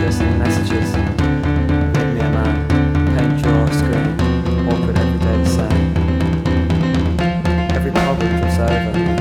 listening messages. Make me a man. Paint your screen. Awkward every day the same. Every problem was over.